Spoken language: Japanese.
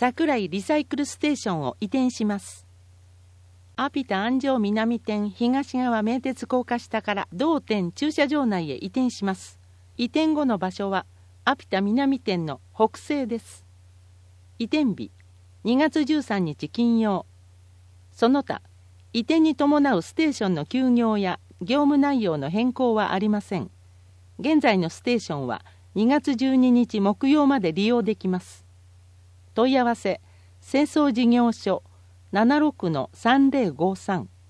桜井リサイクルステーションを移転します。アピタ安城南店東側名鉄高架下から同店駐車場内へ移転します。移転後の場所はアピタ南店の北西です。移転日2月13日金曜。その他移転に伴うステーションの休業や業務内容の変更はありません。現在のステーションは2月12日木曜まで利用できます。問い合わせ清掃事業所76-3053